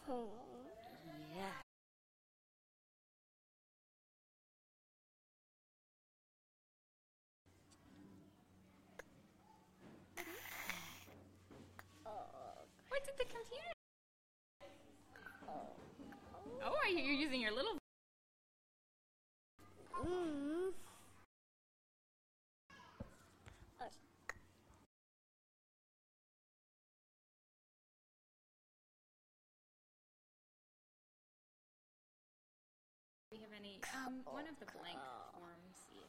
Yeah. What did the computer? Oh, you're using your little. Do we have any? One of the blank forms. Yeah.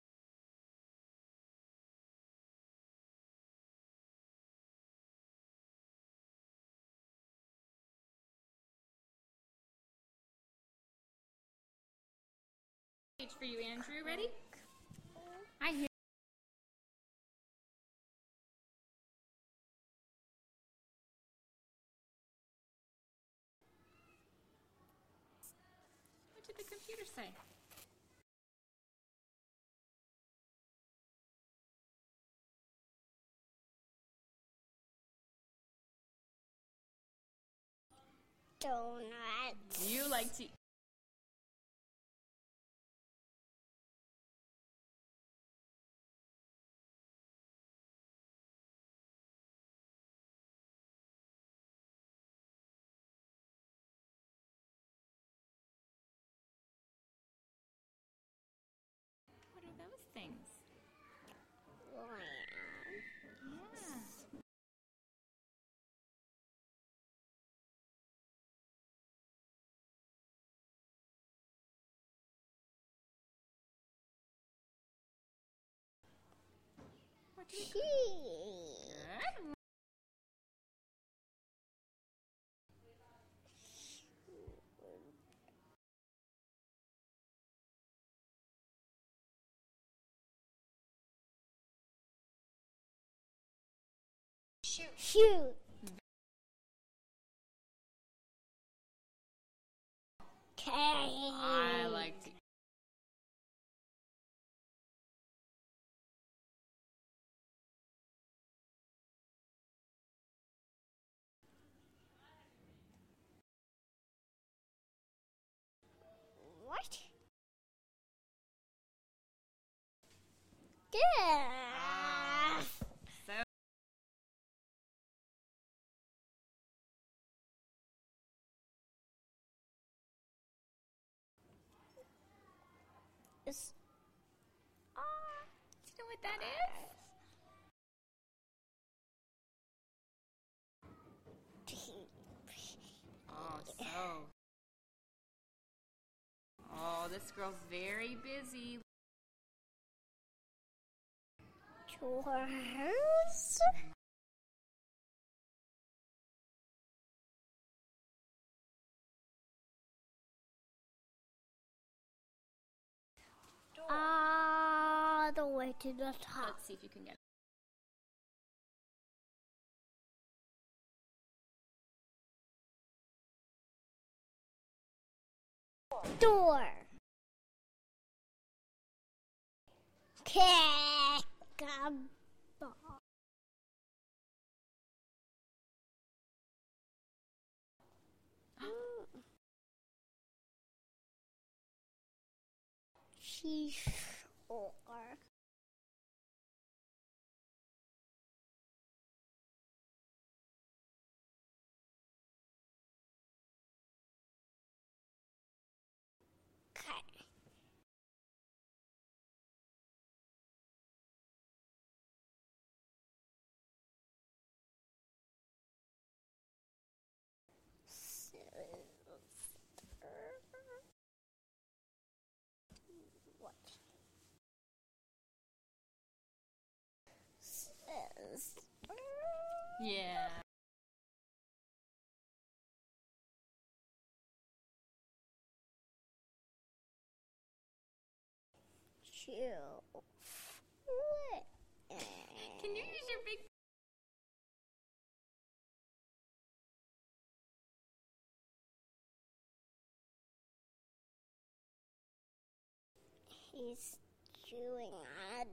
Page for you, Andrew. Ready? I hear. What did the computer say? Donuts. You like to. What are those things? Yeah. What do we Cheese. Good. Shoot. I like to. What? Good. So. It's Do you know what that is? Oh, so. Oh, this girl's very busy. chores. All the way to the top. Let's see if you can get it. Door. Kick a ball. Seashore. Okay. What? Yeah. Chill. Can you use your big... He's chewing on.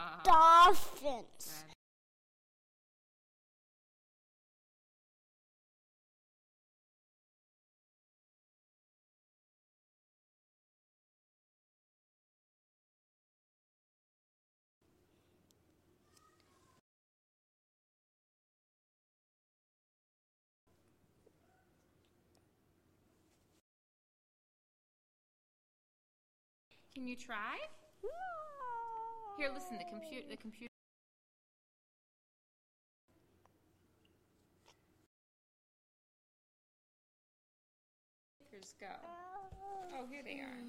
Dolphins. Good. Can you try? Here, listen. The computer. Go. Oh, here they are.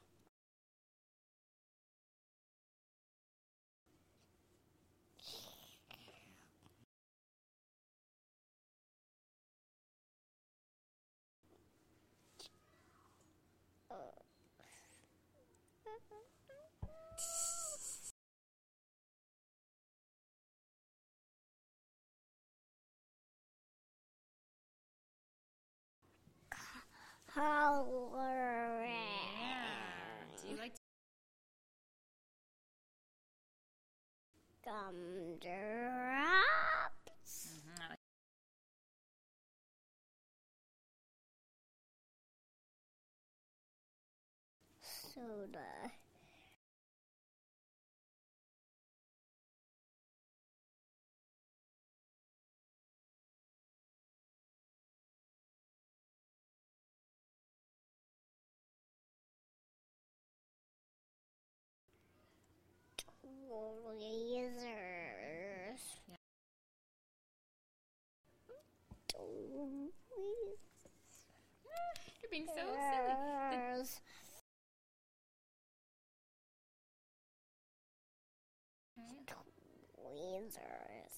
Color. Yeah. Do you like gumdrops? I like Soda. Tweezers. Yeah. You're being so silly. Tweezers. Tweezers.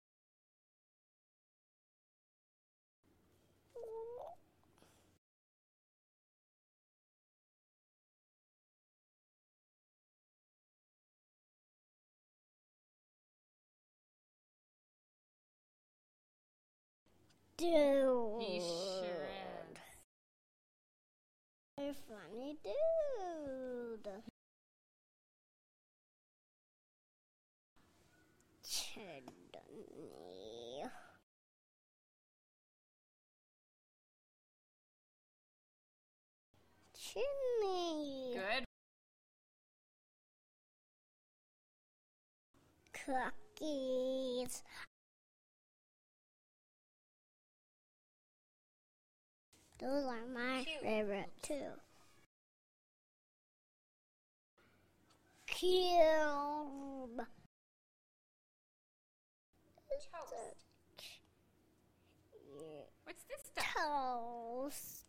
Dude. He sure is. A funny dude. Chutney. Chimney. Good. Cookies. Those are my favorite too. Cube. Toast. What's this stuff? Toast.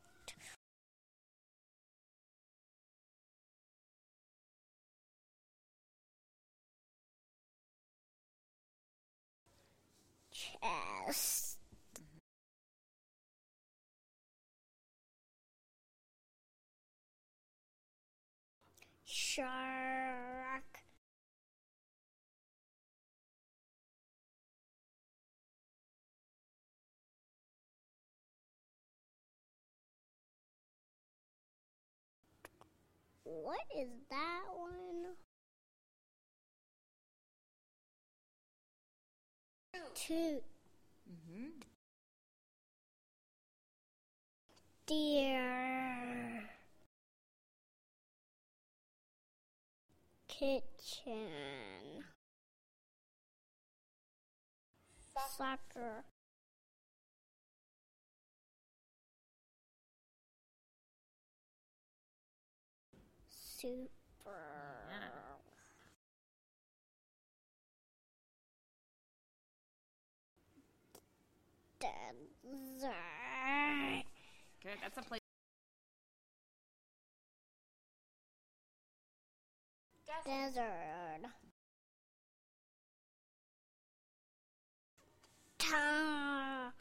Chest. Shark. What is that one? Toot. Deer. Kitchen. Soccer. Super. Desert. Good. That's a place. Desert. Tongue.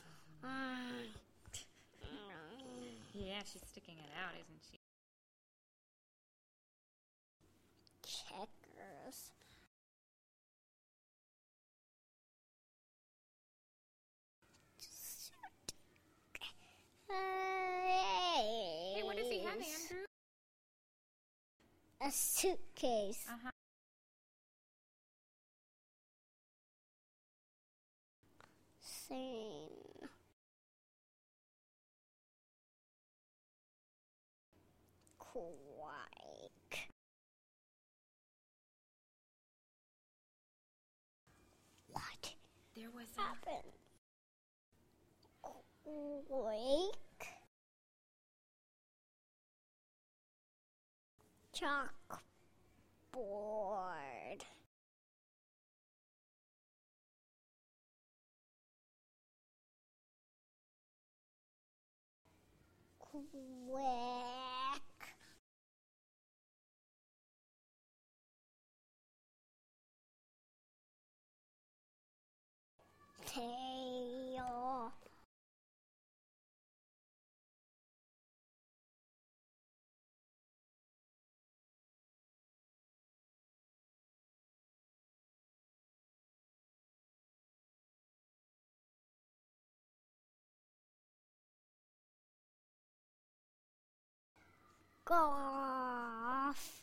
Yeah, she's sticking it out, isn't she? Checkers. Hey, what does he have, Andrew? A suitcase. Uh-huh. Sing. Quake. What There was happened? Quake. Chalkboard. Quack. Tail. Golf.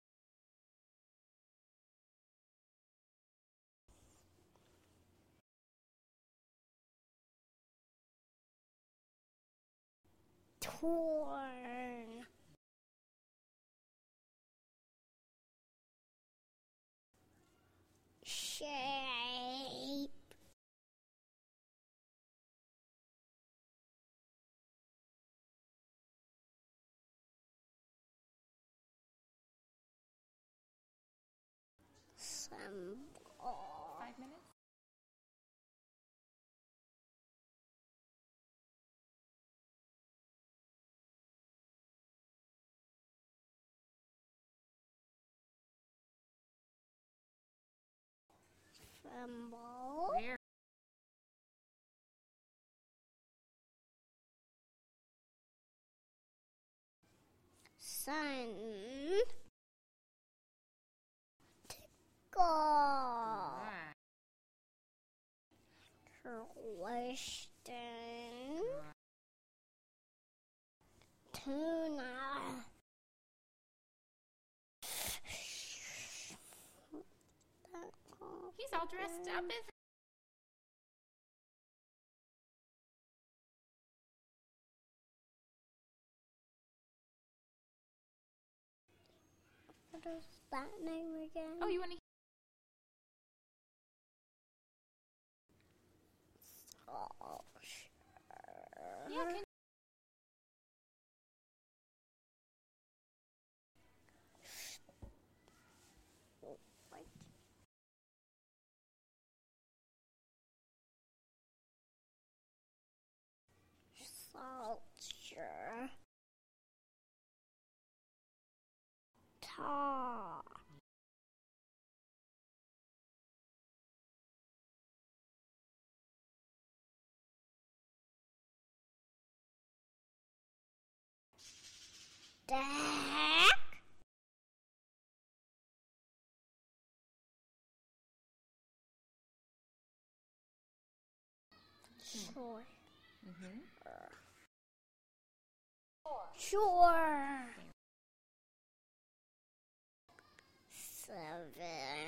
Torn. Shape. Symbol. 5 minutes. Symbol. Where? Sun. Tickle. Question. Tuna. He's all dressed up, isn't What is that name again? Oh, you want to? Yeah, can Soldier. Tar. Deck. Sure. Sure. 7.